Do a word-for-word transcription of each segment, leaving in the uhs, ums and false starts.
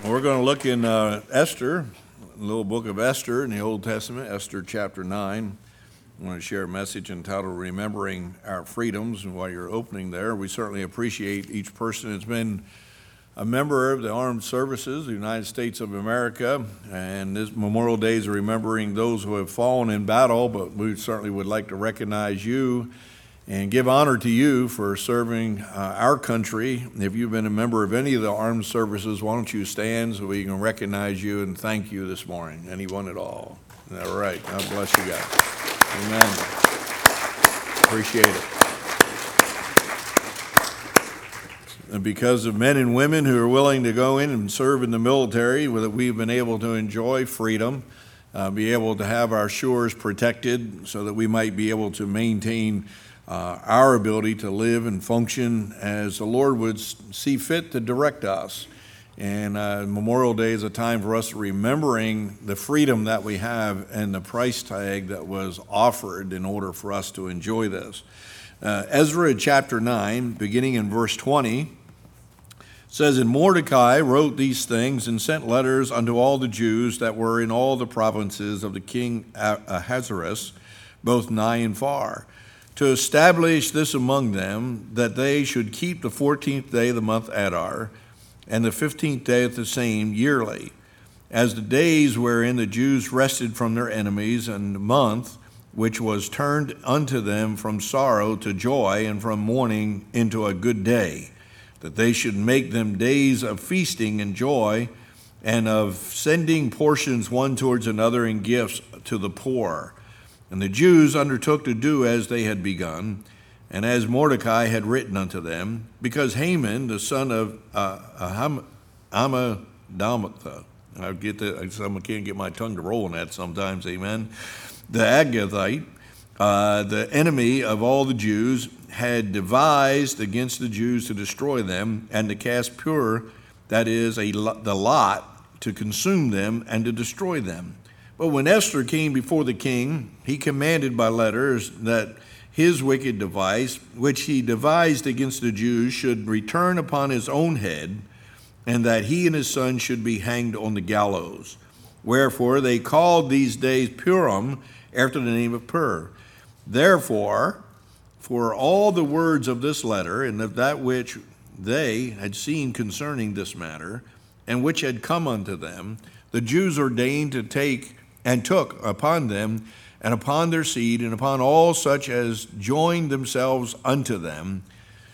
We're going to look in uh, Esther, the little book of Esther in the Old Testament, Esther chapter nine. I want to share a message entitled Remembering Our Freedoms. And while you're opening there, we certainly appreciate each person that's been a member of the armed services of the United States of America. And this Memorial Day is remembering those who have fallen in battle, but we certainly would like to recognize you and give honor to you for serving uh, our country. If you've been a member of any of the armed services, why don't you stand so we can recognize you and thank you this morning, anyone at all. All right, God bless you guys. Amen. Appreciate it. And because of men and women who are willing to go in and serve in the military, we've been able to enjoy freedom, uh, be able to have our shores protected so that we might be able to maintain Uh, our ability to live and function as the Lord would see fit to direct us. And uh, Memorial Day is a time for us remembering the freedom that we have and the price tag that was offered in order for us to enjoy this. Uh, Ezra chapter nine, beginning in verse twenty, says, "And Mordecai wrote these things and sent letters unto all the Jews that were in all the provinces of the king Ahasuerus, both nigh and far, to establish this among them, that they should keep the fourteenth day of the month Adar, and the fifteenth day of the same yearly, as the days wherein the Jews rested from their enemies, and the month which was turned unto them from sorrow to joy, and from mourning into a good day, that they should make them days of feasting and joy, and of sending portions one towards another in gifts to the poor. And the Jews undertook to do as they had begun, and as Mordecai had written unto them, because Haman, the son of uh, Hammedatha, I get that, I can't get my tongue to roll on that sometimes, amen, the Agagite, uh, the enemy of all the Jews, had devised against the Jews to destroy them, and to cast pur, that is, a, the lot, to consume them and to destroy them. But when Esther came before the king, he commanded by letters that his wicked device, which he devised against the Jews, should return upon his own head, and that he and his son should be hanged on the gallows. Wherefore they called these days Purim, after the name of Pur. Therefore, for all the words of this letter, and of that which they had seen concerning this matter, and which had come unto them, the Jews ordained to take and took upon them, and upon their seed, and upon all such as joined themselves unto them,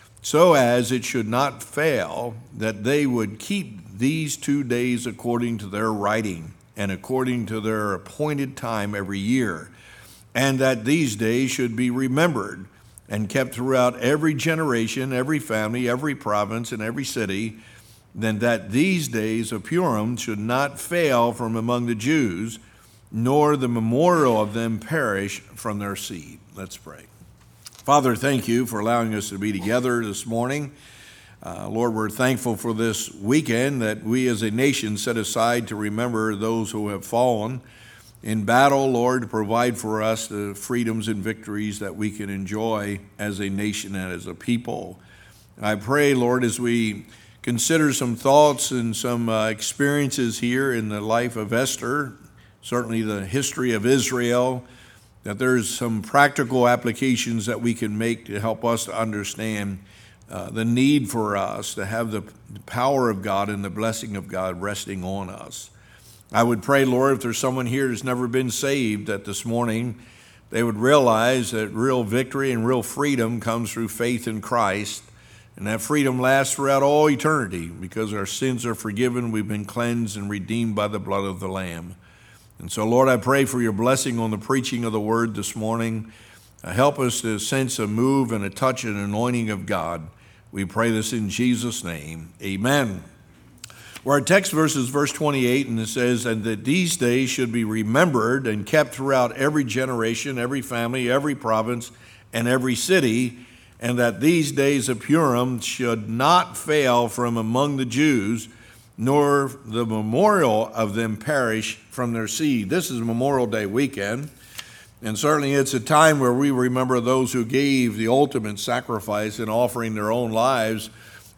so as it should not fail, that they would keep these two days according to their writing, and according to their appointed time every year, and that these days should be remembered, and kept throughout every generation, every family, every province, and every city, then that these days of Purim should not fail from among the Jews, nor the memorial of them perish from their seed." Let's pray. Father, thank you for allowing us to be together this morning. Uh, Lord, we're thankful for this weekend that we as a nation set aside to remember those who have fallen in battle, Lord, to provide for us the freedoms and victories that we can enjoy as a nation and as a people. I pray, Lord, as we consider some thoughts and some uh, experiences here in the life of Esther, certainly the history of Israel, that there's some practical applications that we can make to help us to understand uh, the need for us to have the power of God and the blessing of God resting on us. I would pray, Lord, if there's someone here who's never been saved, that this morning they would realize that real victory and real freedom comes through faith in Christ. And that freedom lasts throughout all eternity because our sins are forgiven, we've been cleansed and redeemed by the blood of the Lamb. And so, Lord, I pray for your blessing on the preaching of the word this morning. Uh, help us to sense a move and a touch and anointing of God. We pray this in Jesus' name. Amen. Well, our text verse is verse twenty-eight, and it says, "And that these days should be remembered and kept throughout every generation, every family, every province, and every city, and that these days of Purim should not fail from among the Jews, nor the memorial of them perish from their seed." This is Memorial Day weekend, and certainly it's a time where we remember those who gave the ultimate sacrifice in offering their own lives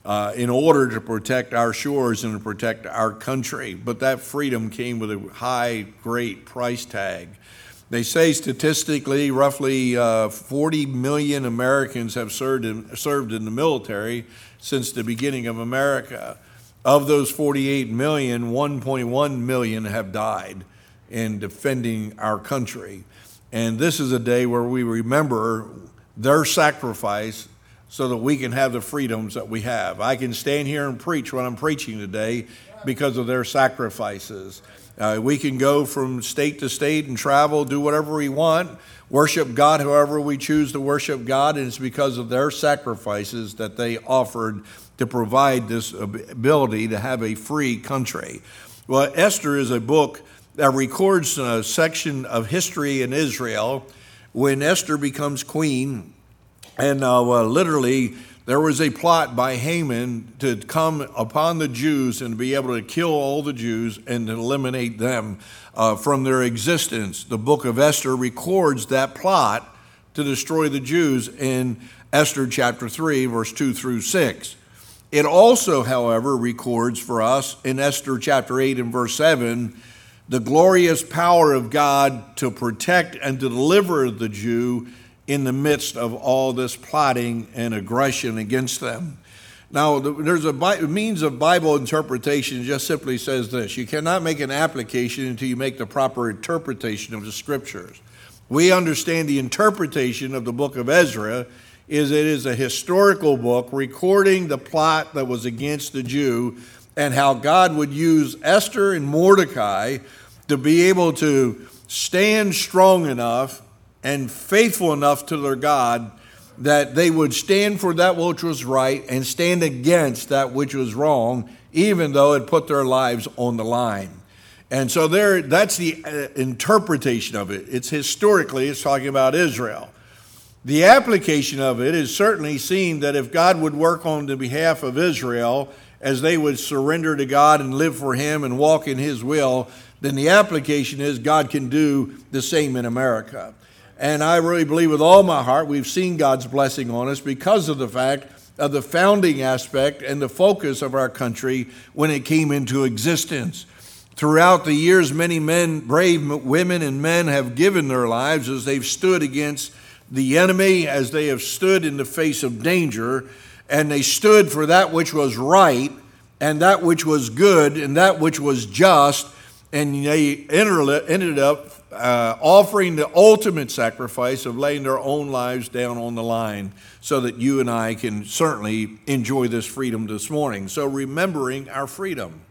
uh, in order to protect our shores and to protect our country. But that freedom came with a high, great price tag. They say statistically, roughly uh, forty million Americans have served in, served in the military since the beginning of America. Of those forty-eight million, one point one million have died in defending our country. And this is a day where we remember their sacrifice so that we can have the freedoms that we have. I can stand here and preach what I'm preaching today because of their sacrifices. Uh, we can go from state to state and travel, do whatever we want, worship God however we choose to worship God, and it's because of their sacrifices that they offered to provide this ability to have a free country. Well, Esther is a book that records a section of history in Israel when Esther becomes queen, and uh, well, literally there was a plot by Haman to come upon the Jews and be able to kill all the Jews and eliminate them uh, from their existence. The book of Esther records that plot to destroy the Jews in Esther chapter three, verse two through six. It also, however, records for us in Esther chapter eight and verse seven, the glorious power of God to protect and to deliver the Jew in the midst of all this plotting and aggression against them. Now, there's a means of Bible interpretation that just simply says this: you cannot make an application until you make the proper interpretation of the scriptures. We understand the interpretation of the book of Ezra is it is a historical book recording the plot that was against the Jew and how God would use Esther and Mordecai to be able to stand strong enough and faithful enough to their God that they would stand for that which was right and stand against that which was wrong, even though it put their lives on the line. And so there, that's the uh, interpretation of it. It's historically, it's talking about Israel. The application of it is certainly seen that if God would work on the behalf of Israel as they would surrender to God and live for Him and walk in His will, then the application is God can do the same in America. And I really believe with all my heart we've seen God's blessing on us because of the fact of the founding aspect and the focus of our country when it came into existence. Throughout the years, many men, brave women and men have given their lives as they've stood against the enemy, as they have stood in the face of danger, and they stood for that which was right and that which was good and that which was just, and they ended up uh, offering the ultimate sacrifice of laying their own lives down on the line so that you and I can certainly enjoy this freedom this morning. So remembering our freedom.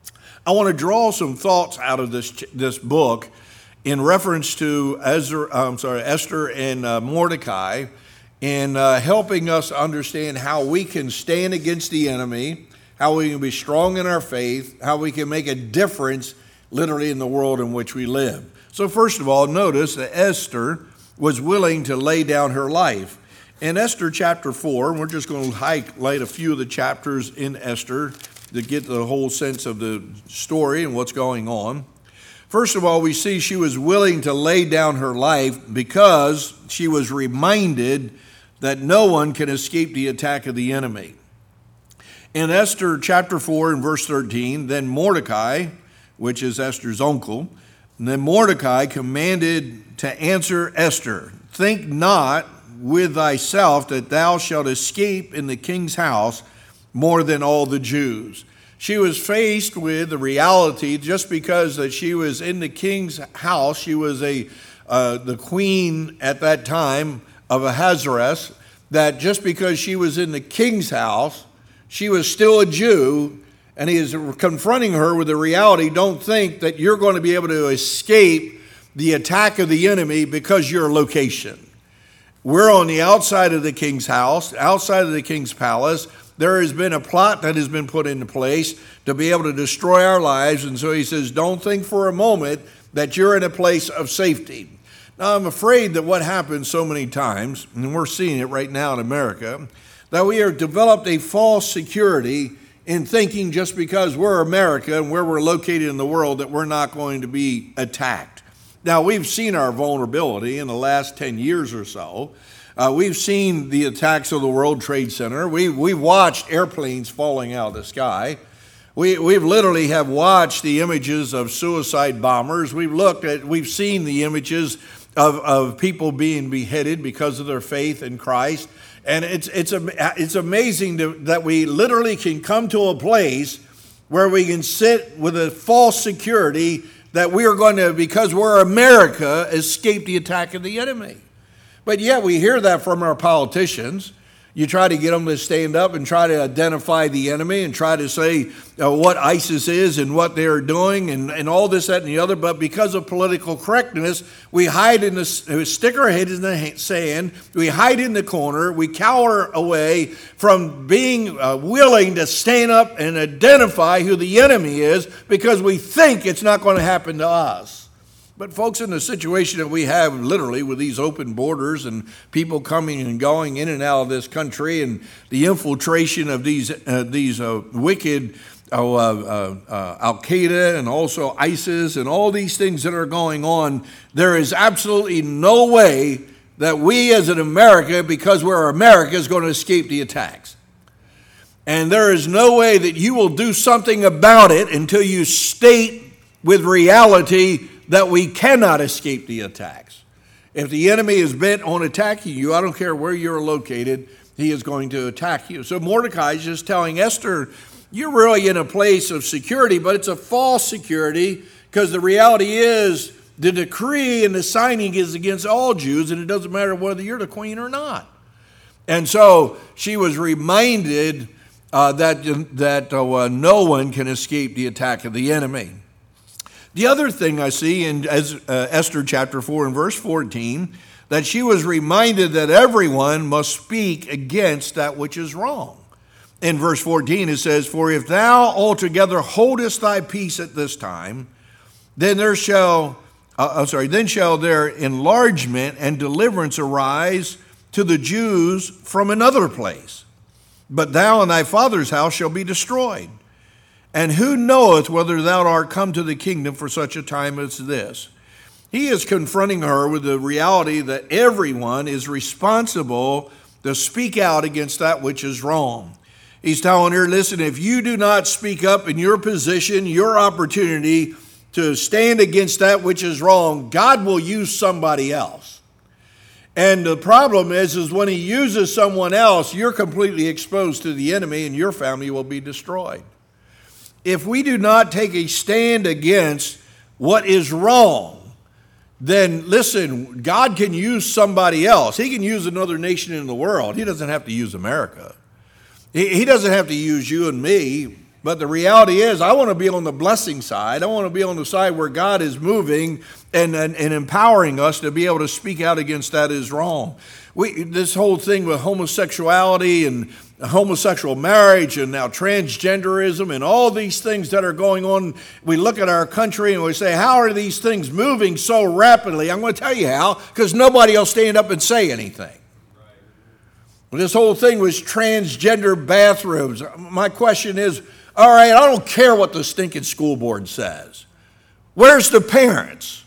I want to draw some thoughts out of this this book in reference to Ezra, I'm sorry, Esther and uh, Mordecai, in uh, helping us understand how we can stand against the enemy, how we can be strong in our faith, how we can make a difference literally in the world in which we live. So first of all, notice that Esther was willing to lay down her life. In Esther chapter four, and we're just going to highlight a few of the chapters in Esther to get the whole sense of the story and what's going on. First of all, we see she was willing to lay down her life because she was reminded that no one can escape the attack of the enemy. In Esther chapter four and verse thirteen, then Mordecai, which is Esther's uncle, then Mordecai commanded to answer Esther, think not with thyself that thou shalt escape in the king's house more than all the Jews. She was faced with the reality, just because that she was in the king's house, she was a uh, the queen at that time of Ahasuerus, that just because she was in the king's house, she was still a Jew, and he is confronting her with the reality, don't think that you're going to be able to escape the attack of the enemy because your location. We're on the outside of the king's house, outside of the king's palace. There has been a plot that has been put into place to be able to destroy our lives. And so he says, don't think for a moment that you're in a place of safety. Now, I'm afraid that what happens so many times, and we're seeing it right now in America, that we have developed a false security in thinking just because we're America and where we're located in the world that we're not going to be attacked. Now, we've seen our vulnerability in the last ten years or so. Uh, we've seen the attacks of the World Trade Center. We, we've watched airplanes falling out of the sky. We, we've literally have watched the images of suicide bombers. We've looked at, we've seen the images of, of people being beheaded because of their faith in Christ. And it's, it's, it's amazing to, that we literally can come to a place where we can sit with a false security that we are going to, because we're America, escape the attack of the enemy. But yet we hear that from our politicians. You try to get them to stand up and try to identify the enemy and try to say uh, what ISIS is and what they are doing and, and all this, that, and the other. But because of political correctness, we hide in the, we stick our head in the sand, we hide in the corner, we cower away from being uh, willing to stand up and identify who the enemy is because we think it's not going to happen to us. But folks, in the situation that we have literally with these open borders and people coming and going in and out of this country and the infiltration of these uh, these uh, wicked uh, uh, uh, Al-Qaeda and also ISIS and all these things that are going on, there is absolutely no way that we as an America, because we're America, is going to escape the attacks. And there is no way that you will do something about it until you state with reality that we cannot escape the attacks. If the enemy is bent on attacking you, I don't care where you're located, he is going to attack you. So Mordecai is just telling Esther, you're really in a place of security, but it's a false security because the reality is the decree and the signing is against all Jews, and it doesn't matter whether you're the queen or not. And so she was reminded uh, that, that uh, no one can escape the attack of the enemy. The other thing I see in as, uh, Esther chapter four and verse fourteen, that she was reminded that everyone must speak against that which is wrong. In verse fourteen it says, for if thou altogether holdest thy peace at this time, then there shall, uh, I'm sorry, then shall there enlargement and deliverance arise to the Jews from another place. But thou and thy father's house shall be destroyed. And who knoweth whether thou art come to the kingdom for such a time as this? He is confronting her with the reality that everyone is responsible to speak out against that which is wrong. He's telling her, listen, if you do not speak up in your position, your opportunity to stand against that which is wrong, God will use somebody else. And the problem is, is when he uses someone else, you're completely exposed to the enemy and your family will be destroyed. If we do not take a stand against what is wrong, then listen, God can use somebody else. He can use another nation in the world. He doesn't have to use America. He, he doesn't have to use you and me. But the reality is, I want to be on the blessing side. I want to be on the side where God is moving and, and, and empowering us to be able to speak out against that is wrong. We, this whole thing with homosexuality and homosexual marriage and now transgenderism and all these things that are going on, we look at our country and we say, how are these things moving so rapidly? I'm going to tell you how, because nobody will stand up and say anything. Right. This whole thing was transgender bathrooms. My question is, all right, I don't care what the stinking school board says. Where's the parents?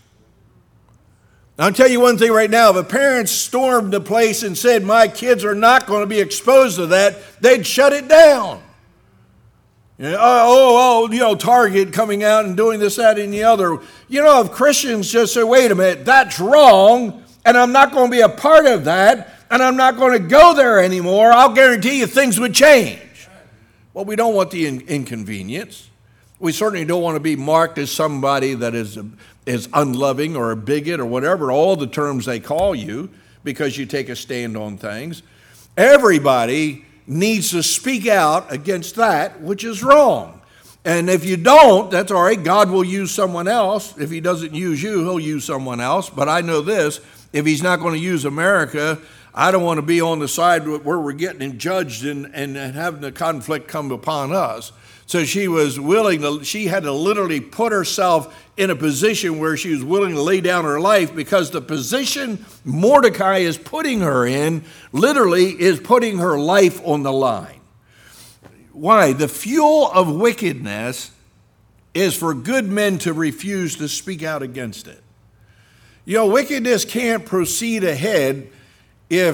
I'll tell you one thing right now. If a parent stormed the place and said, my kids are not going to be exposed to that, they'd shut it down. You know, oh, oh, you know, Target coming out and doing this, that, and the other. You know, if Christians just say, wait a minute, that's wrong, and I'm not going to be a part of that, and I'm not going to go there anymore, I'll guarantee you things would change. Well, we don't want the in- inconvenience. We certainly don't want to be marked as somebody that is, is unloving or a bigot or whatever, all the terms they call you because you take a stand on things. Everybody needs to speak out against that which is wrong. And if you don't, that's all right. God will use someone else. If he doesn't use you, he'll use someone else. But I know this, if he's not going to use America, I don't want to be on the side where we're getting judged and, and having the conflict come upon us. So she was willing to, she had to literally put herself in a position where she was willing to lay down her life because the position Mordecai is putting her in literally is putting her life on the line. Why? The fuel of wickedness is for good men to refuse to speak out against it. You know, wickedness can't proceed ahead if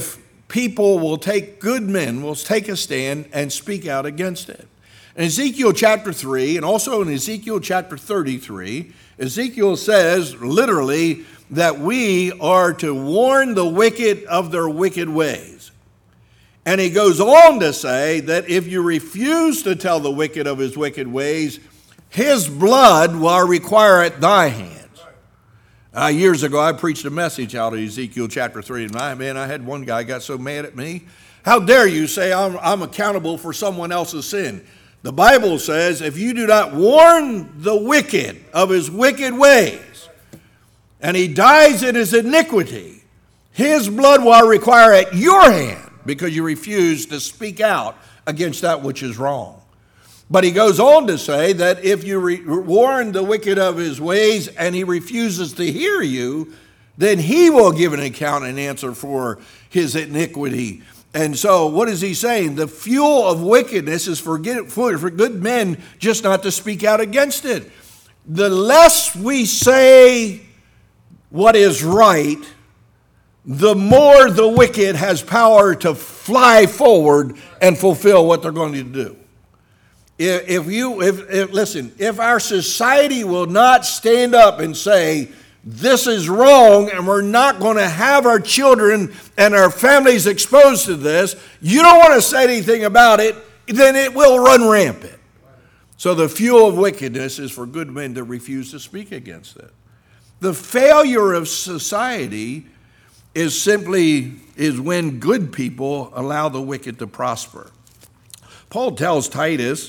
people will take, good men will take a stand and speak out against it. In Ezekiel chapter three, and also in Ezekiel chapter thirty-three, Ezekiel says literally that we are to warn the wicked of their wicked ways. And he goes on to say that if you refuse to tell the wicked of his wicked ways, his blood will require at thy hands. Uh, years ago, I preached a message out of Ezekiel chapter three, and I, man, I had one guy got so mad at me. How dare you say I'm, I'm accountable for someone else's sin? The Bible says if you do not warn the wicked of his wicked ways, and he dies in his iniquity, his blood will require at your hand because you refuse to speak out against that which is wrong. But he goes on to say that if you re- warn the wicked of his ways and he refuses to hear you, then he will give an account and answer for his iniquity. And so what is he saying? The fuel of wickedness is for good, for good men just not to speak out against it. The less we say what is right, the more the wicked has power to fly forward and fulfill what they're going to do. If, if you, if, if listen, if our society will not stand up and say, this is wrong, and we're not going to have our children and our families exposed to this, you don't want to say anything about it, then it will run rampant. So the fuel of wickedness is for good men to refuse to speak against it. The failure of society is simply is when good people allow the wicked to prosper. Paul tells Titus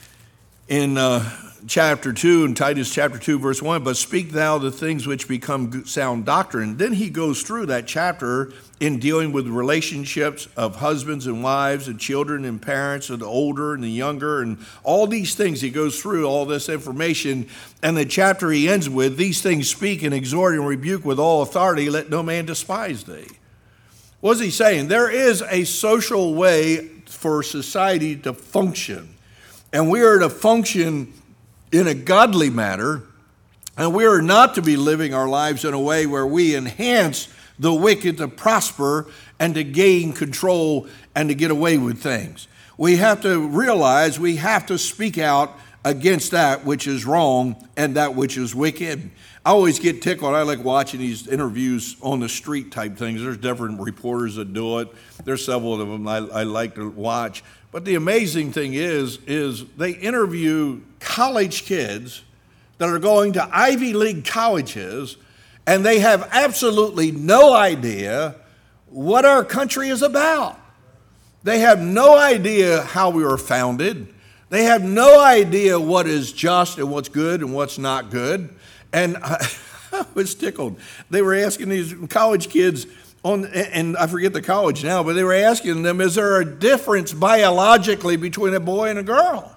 in uh, chapter two, in Titus chapter two, verse one, but speak thou the things which become sound doctrine. Then he goes through that chapter in dealing with relationships of husbands and wives and children and parents and the older and the younger and all these things. He goes through all this information, and the chapter he ends with, these things speak and exhort and rebuke with all authority, let no man despise thee. What's he saying? There is a social way for society to function, and we are to function in a godly manner, and we are not to be living our lives in a way where we enhance the wicked to prosper and to gain control and to get away with things. We have to realize we have to speak out against that which is wrong and that which is wicked. I always get tickled. I like watching these interviews on the street type things. There's different reporters that do it. There's several of them I, I like to watch. But the amazing thing is, is they interview college kids that are going to Ivy League colleges, and they have absolutely no idea what our country is about. They have no idea how we were founded. They have no idea what is just and what's good and what's not good. And I, I was tickled. They were asking these college kids, on, and I forget the college now, but they were asking them, is there a difference biologically between a boy and a girl?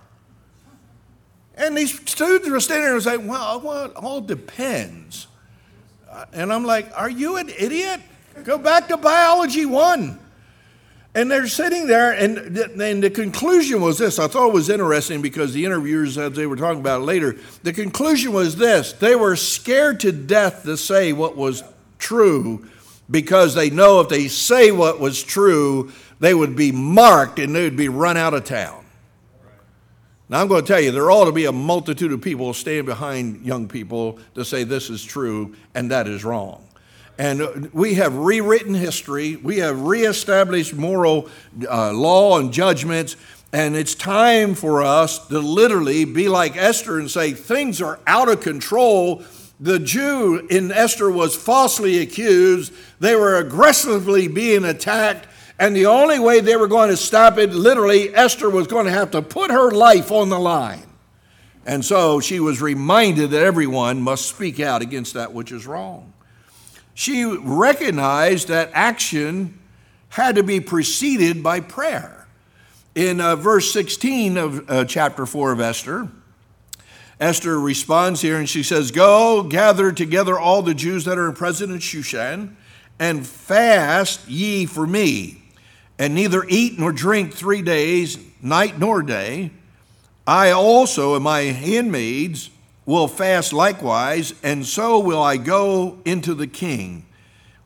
And these students were standing there and saying, well, well, it all depends. And I'm like, are you an idiot? Go back to biology one. And they're sitting there, and the, and the conclusion was this. I thought it was interesting because the interviewers, as they were talking about it later, the conclusion was this. They were scared to death to say what was true because they know if they say what was true, they would be marked and they would be run out of town. Now, I'm going to tell you, there ought to be a multitude of people standing behind young people to say this is true and that is wrong. And we have rewritten history. We have reestablished moral uh, law and judgments. And it's time for us to literally be like Esther and say things are out of control. The Jew in Esther was falsely accused. They were aggressively being attacked. And the only way they were going to stop it, literally, Esther was going to have to put her life on the line. And so she was reminded that everyone must speak out against that which is wrong. She recognized that action had to be preceded by prayer. In uh, verse sixteen of uh, chapter four of Esther, Esther responds here and she says, go, gather together all the Jews that are present in Shushan, and fast ye for me, and neither eat nor drink three days, night nor day. I also and my handmaids will fast likewise, and so will I go into the king.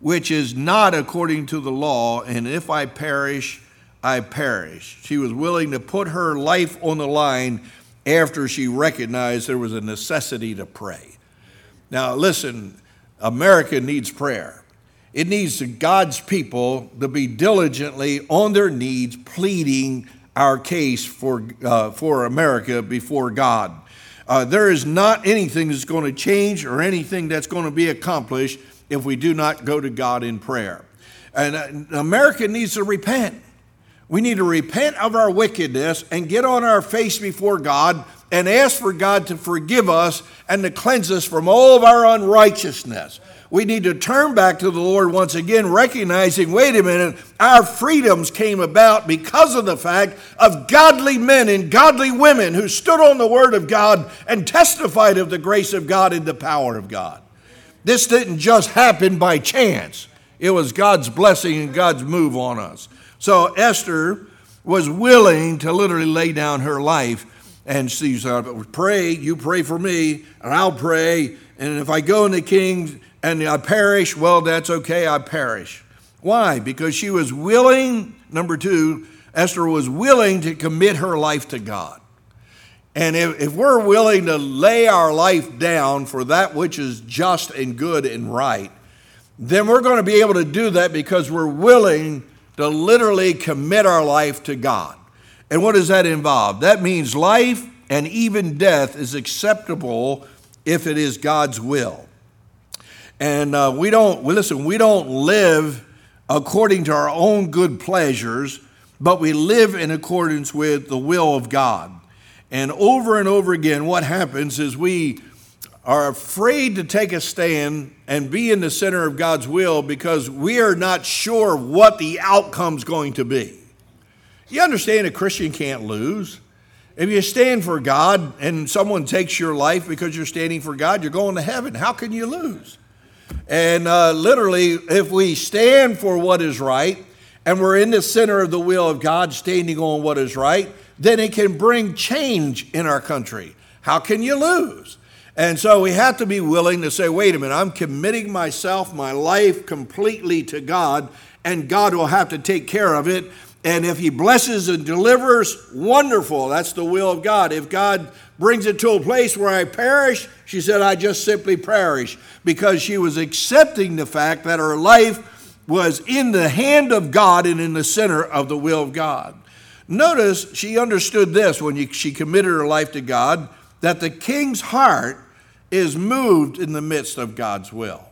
which is not according to the law, and if I perish, I perish. She was willing to put her life on the line after she recognized there was a necessity to pray. Now listen, America needs prayer. It needs God's people to be diligently on their knees pleading our case for, uh, for America before God. Uh, there is not anything that's going to change or anything that's going to be accomplished if we do not go to God in prayer. And uh, America needs to repent. We need to repent of our wickedness and get on our face before God and ask for God to forgive us and to cleanse us from all of our unrighteousness. We need to turn back to the Lord once again, recognizing, wait a minute, our freedoms came about because of the fact of godly men and godly women who stood on the word of God and testified of the grace of God and the power of God. This didn't just happen by chance. It was God's blessing and God's move on us. So Esther was willing to literally lay down her life, and she said, pray, you pray for me, and I'll pray, and if I go in the king and I perish, well, that's okay, I perish. Why? Because she was willing, number two, Esther was willing to commit her life to God. And if, if we're willing to lay our life down for that which is just and good and right, then we're going to be able to do that because we're willing to literally commit our life to God. And what does that involve? That means life and even death is acceptable if it is God's will. And uh, we don't, well, listen, we don't live according to our own good pleasures, but we live in accordance with the will of God. And over and over again, what happens is we are afraid to take a stand and be in the center of God's will because we are not sure what the outcome's going to be. You understand a Christian can't lose. If you stand for God and someone takes your life because you're standing for God, you're going to heaven. How can you lose? And uh, literally, if we stand for what is right and we're in the center of the will of God, standing on what is right, then it can bring change in our country. How can you lose? And so we have to be willing to say, wait a minute, I'm committing myself, my life completely to God, and God will have to take care of it. And if he blesses and delivers, wonderful. That's the will of God. If God brings it to a place where I perish, she said, I just simply perish, because she was accepting the fact that her life was in the hand of God and in the center of the will of God. Notice she understood this when she committed her life to God, that the king's heart is moved in the midst of God's will.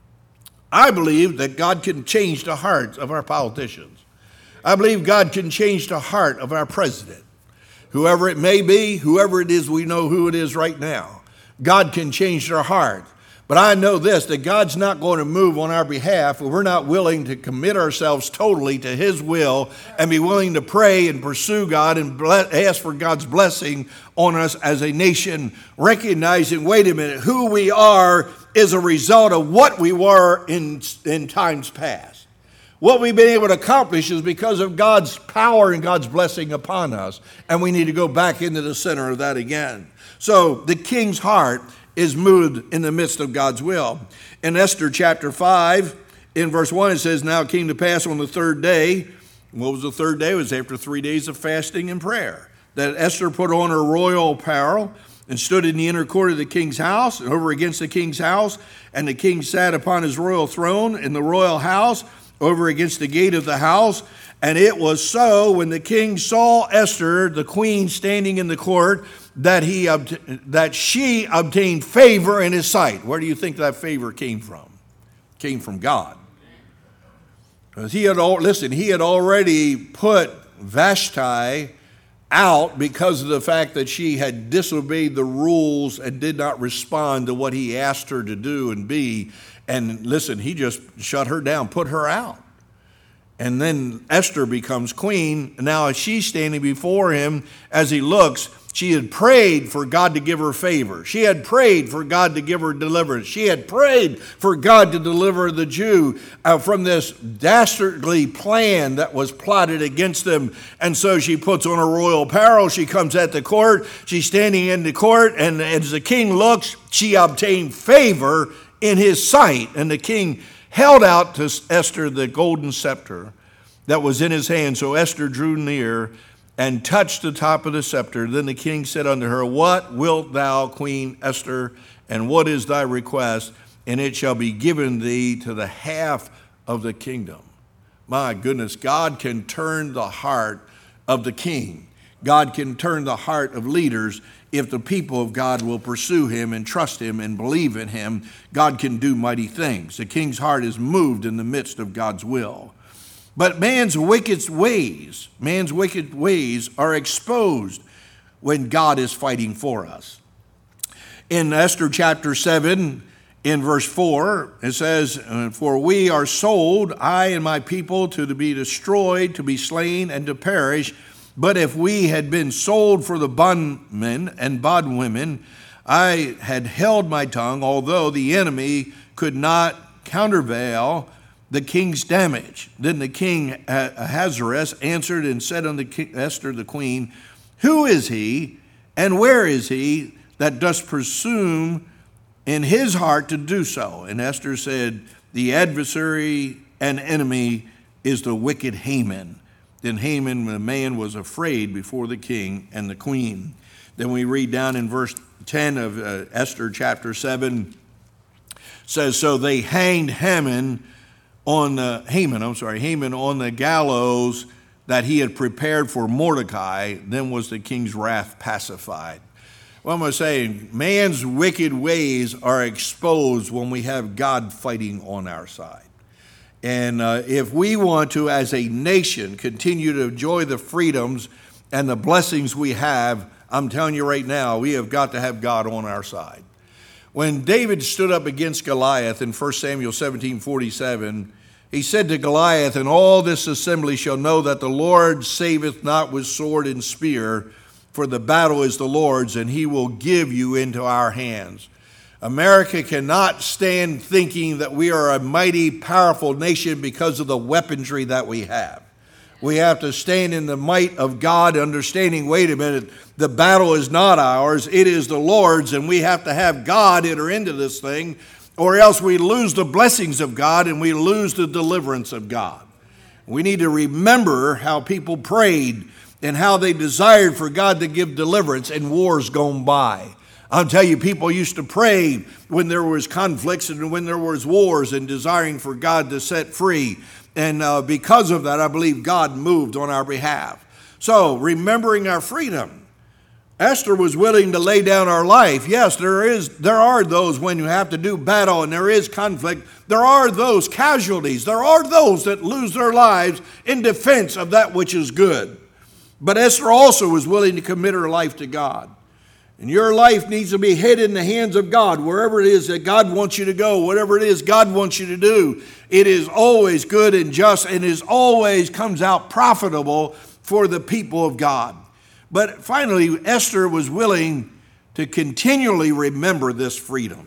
I believe that God can change the hearts of our politicians. I believe God can change the heart of our president. Whoever it may be, whoever it is, we know who it is right now. God can change their heart. But I know this, that God's not going to move on our behalf if we're not willing to commit ourselves totally to his will and be willing to pray and pursue God and bless, ask for God's blessing on us as a nation, recognizing, wait a minute, who we are is a result of what we were in, in times past. What we've been able to accomplish is because of God's power and God's blessing upon us, and we need to go back into the center of that again. So the king's heart is moved in the midst of God's will. In Esther chapter five, in verse one, it says, now it came to pass on the third day. What was the third day? It was after three days of fasting and prayer, that Esther put on her royal apparel and stood in the inner court of the king's house, and over against the king's house. And the king sat upon his royal throne in the royal house, over against the gate of the house. And it was so, when the king saw Esther, the queen, standing in the court, that he that she obtained favor in his sight. Where do you think that favor came from? It came from God. Because he had all, listen, he had already put Vashti out because of the fact that she had disobeyed the rules and did not respond to what he asked her to do and be. And listen, he just shut her down, put her out. And then Esther becomes queen. Now as she's standing before him, as he looks, she had prayed for God to give her favor. She had prayed for God to give her deliverance. She had prayed for God to deliver the Jew uh, from this dastardly plan that was plotted against them. And so she puts on her royal apparel. She comes at the court. She's standing in the court. And as the king looks, she obtained favor in his sight. And the king held out to Esther the golden scepter that was in his hand. So Esther drew near and touched the top of the scepter. Then the king said unto her, What wilt thou, Queen Esther, and what is thy request? And it shall be given thee to the half of the kingdom. My goodness, God can turn the heart of the king. God can turn the heart of leaders if the people of God will pursue him and trust him and believe in him. God can do mighty things. The king's heart is moved in the midst of God's will. But man's wicked ways, man's wicked ways are exposed when God is fighting for us. In Esther chapter seven, in verse four, it says, For we are sold, I and my people, to be destroyed, to be slain, and to perish. But if we had been sold for the bondmen and bondwomen, I had held my tongue, although the enemy could not countervail the king's damage. Then the king Ahasuerus answered and said unto Esther the queen, Who is he, and where is he that does presume in his heart to do so? And Esther said, The adversary and enemy is the wicked Haman. Then Haman, the man, was afraid before the king and the queen. Then we read down in verse ten of uh, Esther chapter seven, says, So they hanged Haman on the, Haman, I'm sorry, Haman on the gallows that he had prepared for Mordecai. Then was the king's wrath pacified. Well, I'm going to say, man's wicked ways are exposed when we have God fighting on our side. And uh, if we want to, as a nation, continue to enjoy the freedoms and the blessings we have, I'm telling you right now, we have got to have God on our side. When David stood up against Goliath in First Samuel seventeen forty-seven, he said to Goliath, And all this assembly shall know that the Lord saveth not with sword and spear, for the battle is the Lord's, and he will give you into our hands. America cannot stand thinking that we are a mighty, powerful nation because of the weaponry that we have. We have to stand in the might of God, understanding, wait a minute, the battle is not ours, it is the Lord's, and we have to have God enter into this thing, or else we lose the blessings of God and we lose the deliverance of God. We need to remember how people prayed and how they desired for God to give deliverance in wars gone by. I'll tell you, people used to pray when there was conflicts and when there was wars and desiring for God to set free. And uh, because of that, I believe God moved on our behalf. So, remembering our freedom, Esther was willing to lay down her life. Yes, there is, there are those when you have to do battle and there is conflict. There are those casualties. There are those that lose their lives in defense of that which is good. But Esther also was willing to commit her life to God. And your life needs to be hid in the hands of God. Wherever it is that God wants you to go, whatever it is God wants you to do, it is always good and just, and is always comes out profitable for the people of God. But finally, Esther was willing to continually remember this freedom.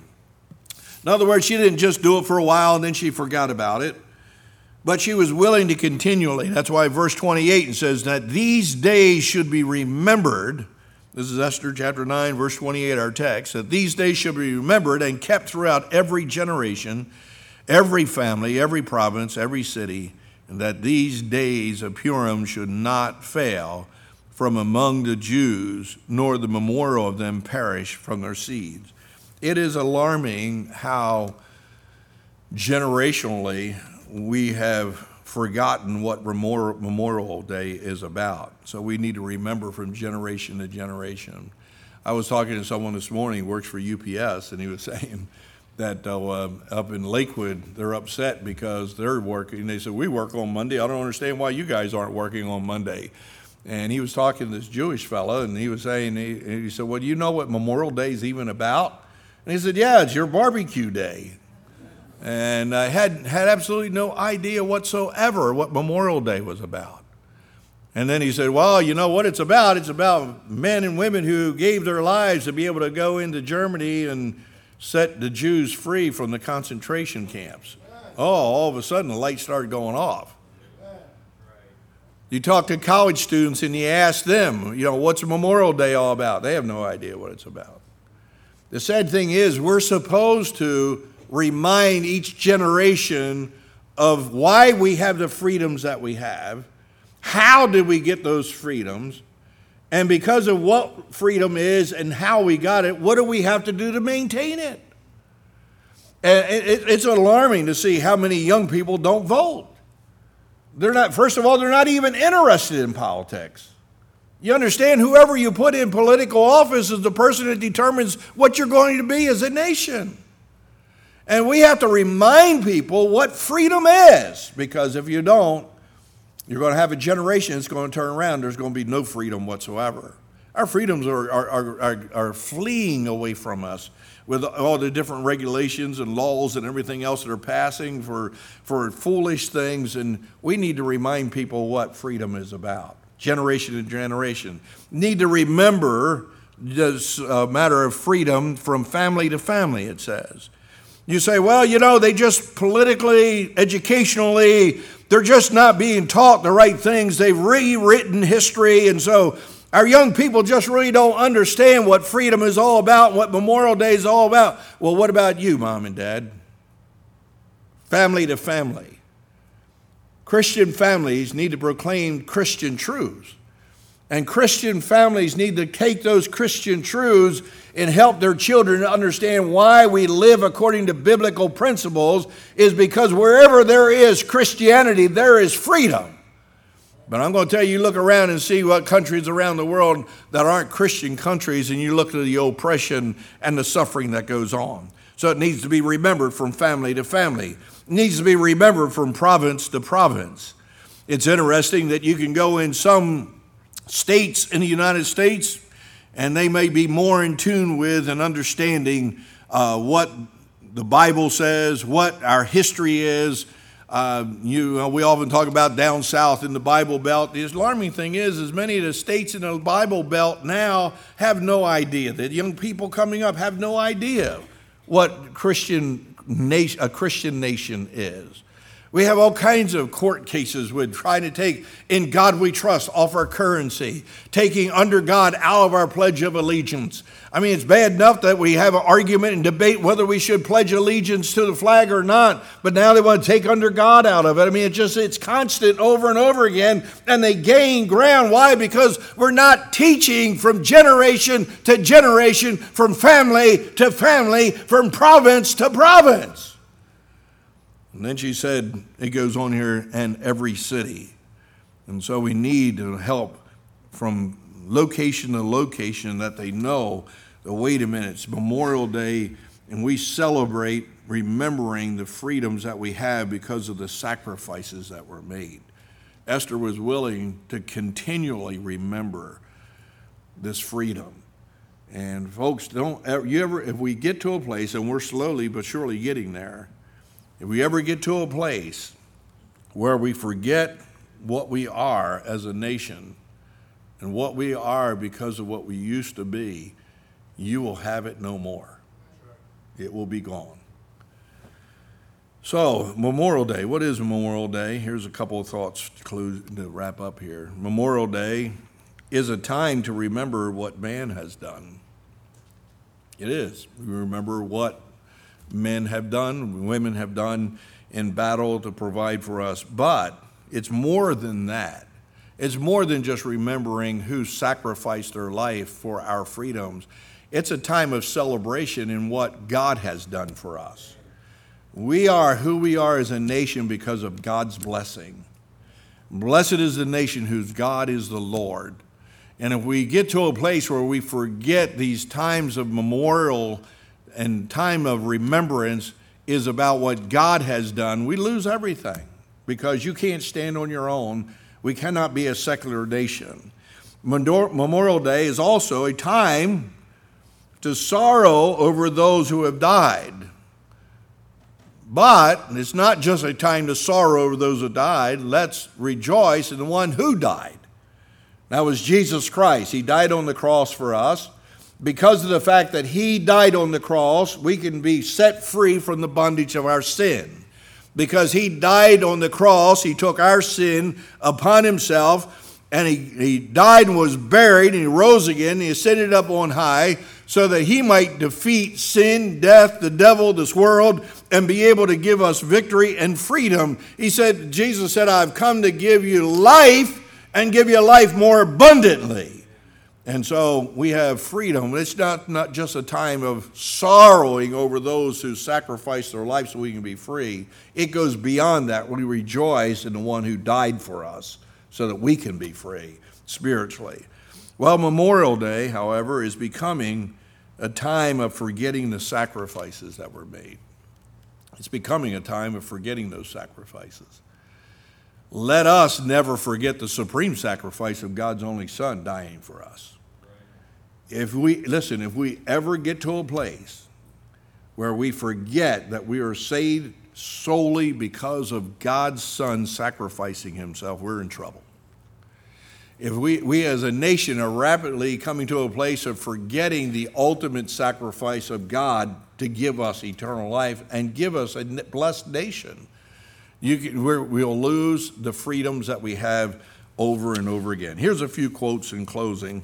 In other words, she didn't just do it for a while and then she forgot about it, but she was willing to continually. That's why verse twenty-eight says that these days should be remembered. This is Esther chapter nine, verse twenty-eight, our text, that these days should be remembered and kept throughout every generation, every family, every province, every city, and that these days of Purim should not fail from among the Jews, nor the memorial of them perish from their seeds. It is alarming how generationally we have forgotten what Memorial Day is about. So we need to remember from generation to generation. I was talking to someone this morning who works for U P S, and he was saying that uh, up in Lakewood, they're upset because they're working. They said, we work on Monday. I don't understand why you guys aren't working on Monday. And he was talking to this Jewish fellow, and he was saying, he, he said, well, do you know what Memorial Day is even about? And he said, yeah, it's your barbecue day. And I had, had absolutely no idea whatsoever what Memorial Day was about. And then he said, well, you know what it's about? It's about men and women who gave their lives to be able to go into Germany and set the Jews free from the concentration camps. Oh, all of a sudden the lights started going off. You talk to college students and you ask them, you know, what's Memorial Day all about? They have no idea what it's about. The sad thing is we're supposed to remind each generation of why we have the freedoms that we have, how did we get those freedoms, and because of what freedom is and how we got it, what do we have to do to maintain it? And it's alarming to see how many young people don't vote. They're not, first of all, they're not even interested in politics. You understand, whoever you put in political office is the person that determines what you're going to be as a nation. And we have to remind people what freedom is, because if you don't, you're going to have a generation that's going to turn around. There's going to be no freedom whatsoever. Our freedoms are, are, are, are, are fleeing away from us with all the different regulations and laws and everything else that are passing for, for foolish things. And we need to remind people what freedom is about, generation to generation. Need to remember this uh, matter of freedom from family to family, it says. You say, well, you know, they just politically, educationally, they're just not being taught the right things. They've rewritten history, and so our young people just really don't understand what freedom is all about, what Memorial Day is all about. Well, what about you, Mom and Dad? Family to family. Christian families need to proclaim Christian truths. And Christian families need to take those Christian truths and help their children to understand why we live according to biblical principles, is because wherever there is Christianity, there is freedom. But I'm going to tell you, look around and see what countries around the world that aren't Christian countries, and you look at the oppression and the suffering that goes on. So it needs to be remembered from family to family. It needs to be remembered from province to province. It's interesting that you can go in some states in the United States, and they may be more in tune with and understanding uh, what the Bible says, what our history is. Uh, you, uh, we often talk about down south in the Bible Belt. The alarming thing is, is many of the states in the Bible Belt now have no idea. That young people coming up have no idea what Christian nation, a Christian nation is. We have all kinds of court cases with trying to take "In God We Trust" off our currency, taking "Under God" out of our Pledge of Allegiance. I mean, it's bad enough that we have an argument and debate whether we should pledge allegiance to the flag or not, but now they want to take "Under God" out of it. I mean, it's just, it's constant over and over again, and they gain ground. Why? Because we're not teaching from generation to generation, from family to family, from province to province. And then she said, it goes on here, and every city. And so we need to help from location to location, that they know that, wait a minute, it's Memorial Day, and we celebrate remembering the freedoms that we have because of the sacrifices that were made. Esther was willing to continually remember this freedom. And folks, don't you ever, if we get to a place, and we're slowly but surely getting there, if we ever get to a place where we forget what we are as a nation and what we are because of what we used to be, you will have it no more. It will be gone. So, Memorial Day. What is Memorial Day? Here's a couple of thoughts to, close, to wrap up here. Memorial Day is a time to remember what man has done. It is. We remember what men have done, women have done in battle to provide for us. But it's more than that. It's more than just remembering who sacrificed their life for our freedoms. It's a time of celebration in what God has done for us. We are who we are as a nation because of God's blessing. Blessed is the nation whose God is the Lord. And if we get to a place where we forget these times of memorial and time of remembrance is about what God has done, we lose everything, because you can't stand on your own. We cannot be a secular nation. Memorial Day is also a time to sorrow over those who have died. But it's not just a time to sorrow over those who died. Let's rejoice in the one who died. That was Jesus Christ. He died on the cross for us. Because of the fact that he died on the cross, we can be set free from the bondage of our sin. Because he died on the cross, he took our sin upon himself, and he, he died and was buried, and he rose again, and he ascended up on high, so that he might defeat sin, death, the devil, this world, and be able to give us victory and freedom. He said, Jesus said, I've come to give you life and give you life more abundantly. And so we have freedom. It's not, not just a time of sorrowing over those who sacrifice their life so we can be free. It goes beyond that. We rejoice in the one who died for us so that we can be free spiritually. Well, Memorial Day, however, is becoming a time of forgetting the sacrifices that were made. It's becoming a time of forgetting those sacrifices. Let us never forget the supreme sacrifice of God's only Son dying for us. If we, listen, if we ever get to a place where we forget that we are saved solely because of God's Son sacrificing himself, we're in trouble. If we, we as a nation are rapidly coming to a place of forgetting the ultimate sacrifice of God to give us eternal life and give us a blessed nation, you can, we're, we'll lose the freedoms that we have over and over again. Here's a few quotes in closing.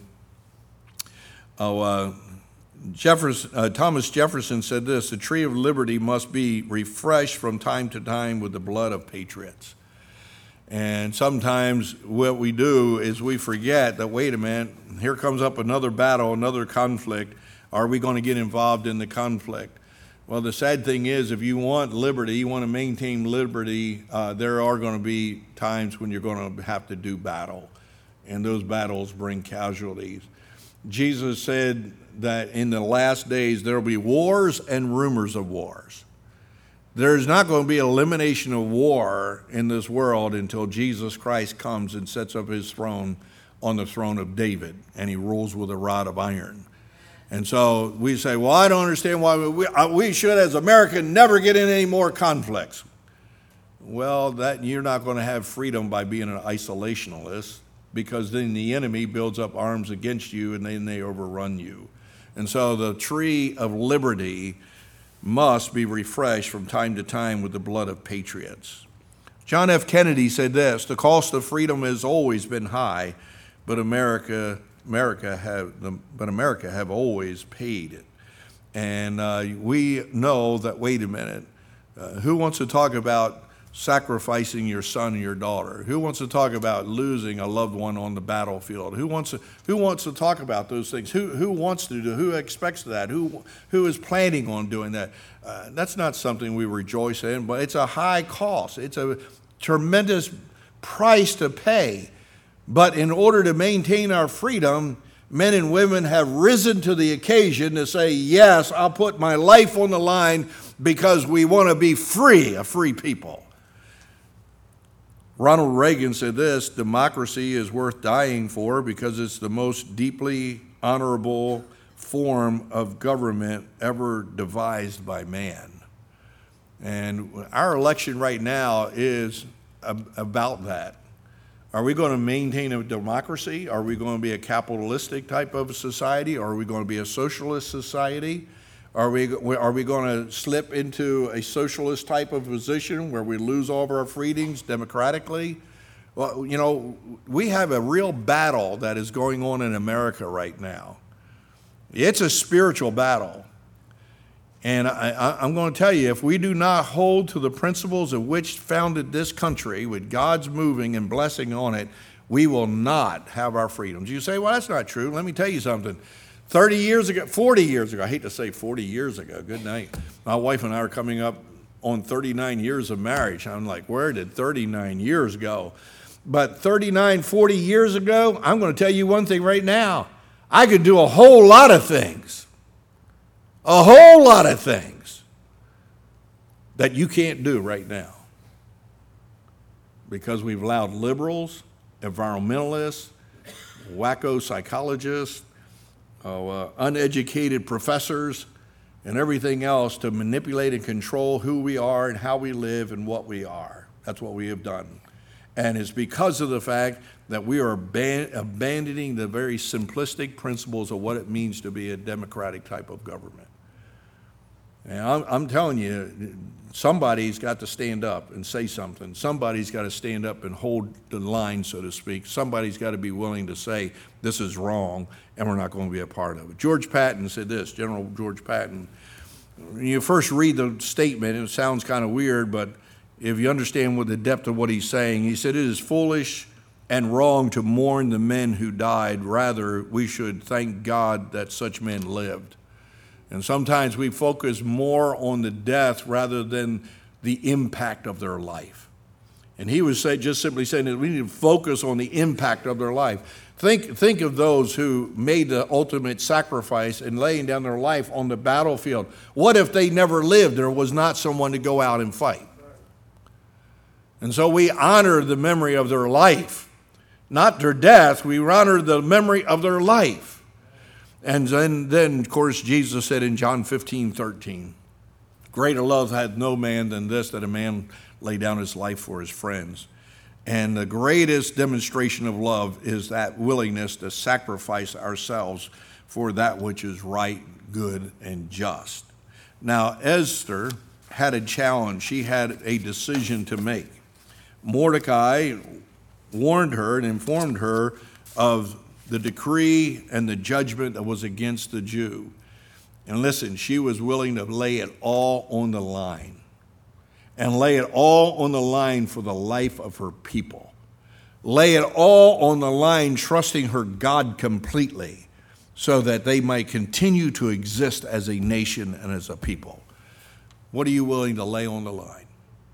Oh, uh, Jefferson, uh, Thomas Jefferson said this: the tree of liberty must be refreshed from time to time with the blood of patriots. And sometimes what we do is we forget that, wait a minute, here comes up another battle, another conflict. Are we going to get involved in the conflict? Well, the sad thing is, if you want liberty, you want to maintain liberty, uh, there are going to be times when you're going to have to do battle. And those battles bring casualties. Jesus said that in the last days there will be wars and rumors of wars. There's not going to be elimination of war in this world until Jesus Christ comes and sets up his throne on the throne of David, and he rules with a rod of iron. And so we say, well, I don't understand why we, we should, as America, never get in any more conflicts. Well, that you're not going to have freedom by being an isolationist, because then the enemy builds up arms against you and then they overrun you. And so the tree of liberty must be refreshed from time to time with the blood of patriots. John F. Kennedy said this: the cost of freedom has always been high, but America, America have, but America have always paid it. And uh, we know that, wait a minute, uh, who wants to talk about sacrificing your son or your daughter? Who wants to talk about losing a loved one on the battlefield? Who wants to, who wants to talk about those things? Who, who wants to do, who expects that? Who, who is planning on doing that? Uh, that's not something we rejoice in, but it's a high cost. It's a tremendous price to pay. But in order to maintain our freedom, men and women have risen to the occasion to say, yes, I'll put my life on the line because we want to be free, a free people. Ronald Reagan said this: democracy is worth dying for because it's the most deeply honorable form of government ever devised by man. And our election right now is about that. Are we going to maintain a democracy? Are we going to be a capitalistic type of society? Or are we going to be a socialist society? Are we, are we going to slip into a socialist type of position where we lose all of our freedoms democratically? Well, you know, we have a real battle that is going on in America right now. It's a spiritual battle. And I, I, I'm going to tell you, if we do not hold to the principles of which founded this country, with God's moving and blessing on it, we will not have our freedoms. You say, well, that's not true. Let me tell you something. thirty years ago, forty years ago, I hate to say forty years ago, good night. My wife and I are coming up on thirty-nine years of marriage. I'm like, where did thirty-nine years go? But thirty-nine, forty years ago, I'm going to tell you one thing right now. I could do a whole lot of things, a whole lot of things that you can't do right now because we've allowed liberals, environmentalists, wacko psychologists, Uh, uh, uneducated professors, and everything else to manipulate and control who we are and how we live and what we are. That's what we have done. And it's because of the fact that we are aban- abandoning the very simplistic principles of what it means to be a democratic type of government. And I'm, I'm telling you, somebody's got to stand up and say something. Somebody's got to stand up and hold the line, so to speak. Somebody's got to be willing to say, this is wrong, and we're not going to be a part of it. George Patton said this, General George Patton. When you first read the statement, it sounds kind of weird, but if you understand what the depth of what he's saying, he said, it is foolish and wrong to mourn the men who died. Rather, we should thank God that such men lived. And sometimes we focus more on the death rather than the impact of their life. And he was say, just simply saying that we need to focus on the impact of their life. Think, think of those who made the ultimate sacrifice and laying down their life on the battlefield. What if they never lived? There was not someone to go out and fight. And so we honor the memory of their life, not their death. We honor the memory of their life. And then, then, of course, Jesus said in John fifteen thirteen, greater love hath no man than this, that a man lay down his life for his friends. And the greatest demonstration of love is that willingness to sacrifice ourselves for that which is right, good, and just. Now, Esther had a challenge. She had a decision to make. Mordecai warned her and informed her of the decree and the judgment that was against the Jew. And listen, she was willing to lay it all on the line. And lay it all on the line for the life of her people. Lay it all on the line, trusting her God completely, so that they might continue to exist as a nation and as a people. What are you willing to lay on the line?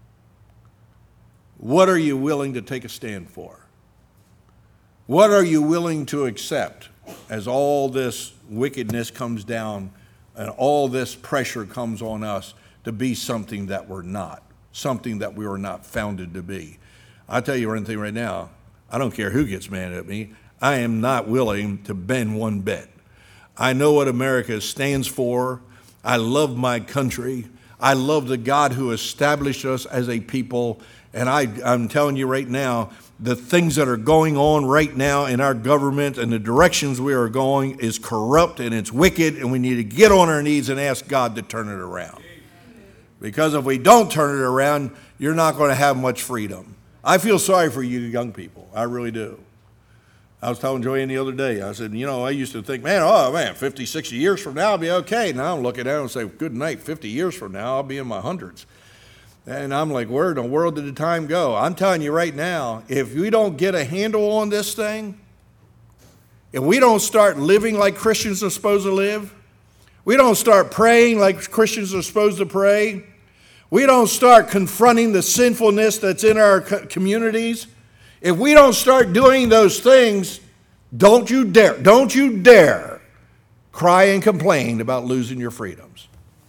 What are you willing to take a stand for? What are you willing to accept as all this wickedness comes down and all this pressure comes on us to be something that we're not? Something that we were not founded to be. I'll tell you one thing right now, I don't care who gets mad at me, I am not willing to bend one bit. I know what America stands for. I love my country. I love the God who established us as a people. And I, I'm telling you right now, the things that are going on right now in our government and the directions we are going is corrupt and it's wicked, and we need to get on our knees and ask God to turn it around. Because if we don't turn it around, you're not going to have much freedom. I feel sorry for you young people. I really do. I was telling Joanne the other day, I said, you know, I used to think, man, oh, man, fifty, sixty years from now I'll be okay. Now I'm looking at it and say, good night, fifty years from now I'll be in my hundreds. And I'm like, where in the world did the time go? I'm telling you right now, if we don't get a handle on this thing, if we don't start living like Christians are supposed to live, we don't start praying like Christians are supposed to pray, we don't start confronting the sinfulness that's in our communities, if we don't start doing those things, don't you dare, don't you dare cry and complain about losing your freedoms.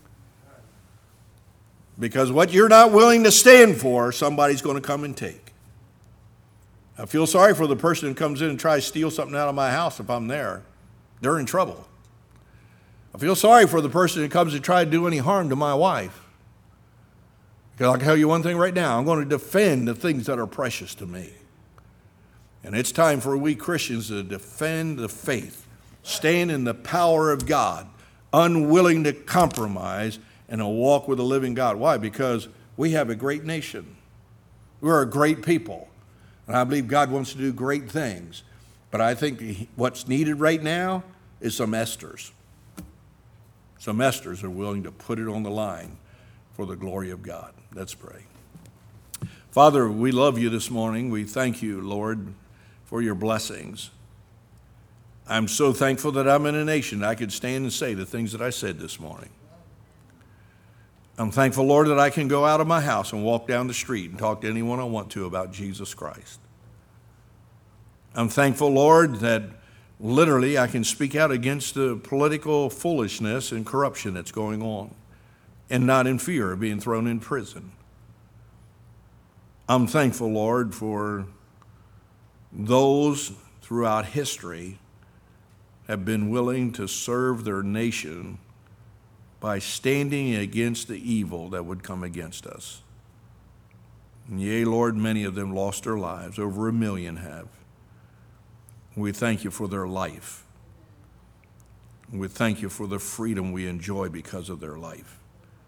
Because what you're not willing to stand for, somebody's going to come and take. I feel sorry for the person who comes in and tries to steal something out of my house if I'm there. They're in trouble. I feel sorry for the person who comes to try to do any harm to my wife. Because I'll tell you one thing right now, I'm going to defend the things that are precious to me. And it's time for we Christians to defend the faith, stand in the power of God, unwilling to compromise, and to walk with the living God. Why? Because we have a great nation. We're a great people. And I believe God wants to do great things. But I think what's needed right now is some Esthers. Some Esthers are willing to put it on the line for the glory of God. Let's pray. Father, we love you this morning. We thank you, Lord, for your blessings. I'm so thankful that I'm in a nation I could stand and say the things that I said this morning. I'm thankful, Lord, that I can go out of my house and walk down the street and talk to anyone I want to about Jesus Christ. I'm thankful, Lord, that literally I can speak out against the political foolishness and corruption that's going on and not in fear of being thrown in prison. I'm thankful, Lord, for those throughout history have been willing to serve their nation by standing against the evil that would come against us. And yea, Lord, many of them lost their lives. Over a million have. We thank you for their life. We thank you for the freedom we enjoy because of their life.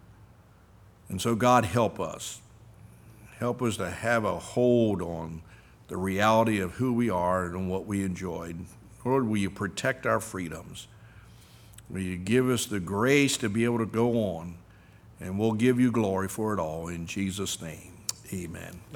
And so, God, help us. Help us to have a hold on the reality of who we are and what we enjoyed. Lord, will you protect our freedoms? Will you give us the grace to be able to go on? And we'll give you glory for it all. In Jesus' name, amen.